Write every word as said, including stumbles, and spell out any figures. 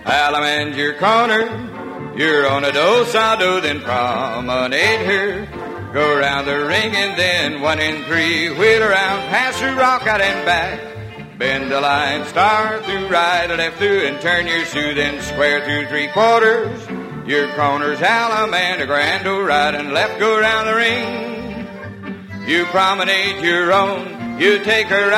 Alamand your corner, you're on a do-sa-do, then promenade her. Go around the ring and then one in three, wheel around, pass through rock out and back. Bend the line, start through right, left through, and turn your shoe, then square through three quarters. Your corner's Alamand, a grand old right and left, go around the ring. You promenade your own, you take her